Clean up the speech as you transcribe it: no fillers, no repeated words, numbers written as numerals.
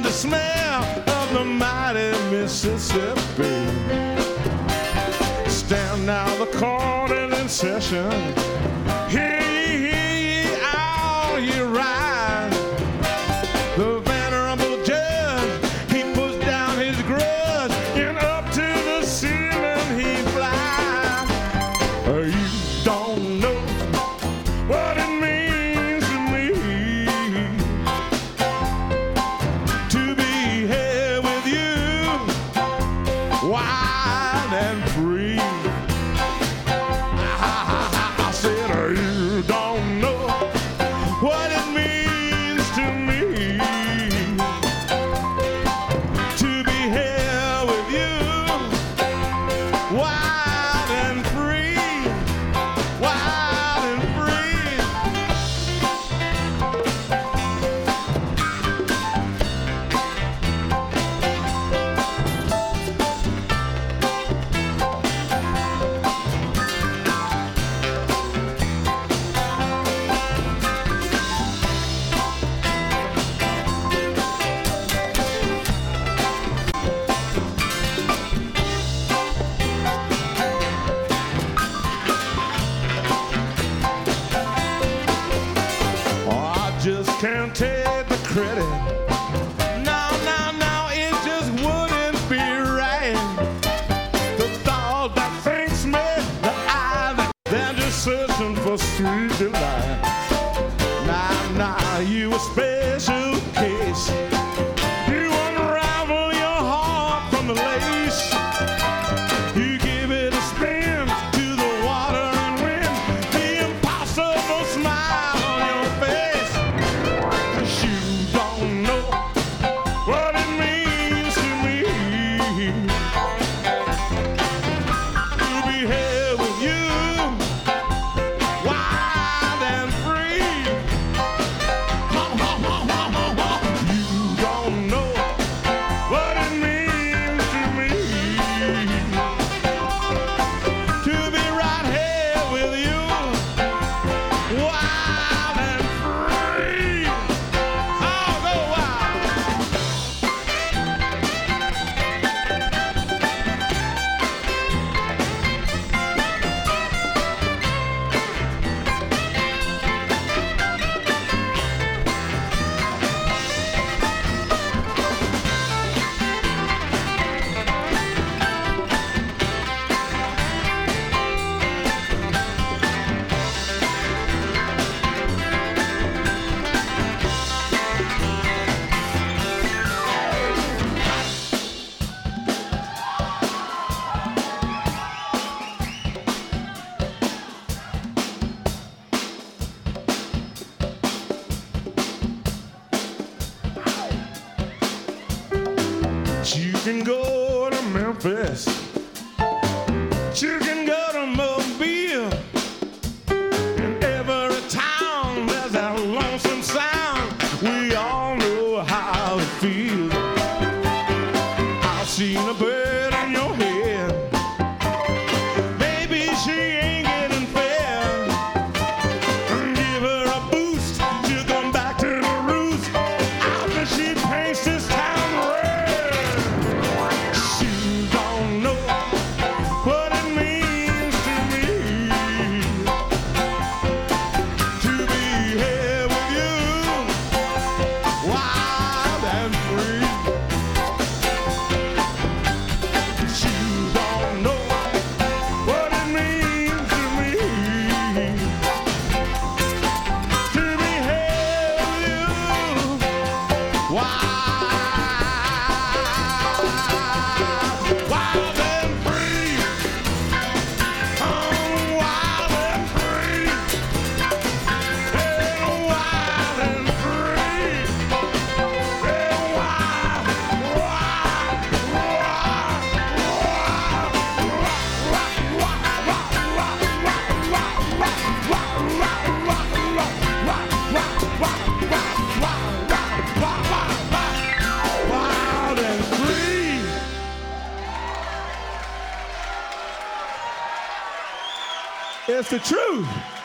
the smell of the mighty Mississippi. Stand now, the court is in session. Hear ye, all ye rise. The venerable judge, he puts down his grudge, and up to the ceiling he flies. You don't know what it means to me to be here with you, wild and free. I said, you don't know what it means to me to be here with you, wild and free, wild and free. Just can't take the credit. No, it just wouldn't be right. The thought that thinks me, the eye that they're just searching for sweet delight. Nah, you a special case. You unravel your heart from the lace. You give it a spin to the water and wind. The impossible smile on your face. You don't know what it means to me to be here with you, wild and free. You don't know what it means to me to be right here with you, wild and free. You can go to Memphis, you can go to Mobile. In every town there's that lonesome sound. We all know how it feels. I've seen a bird in your head. Baby, she ain't getting fed. Give her a boost, she'll come back to the roost after she paints this town red. It's the truth.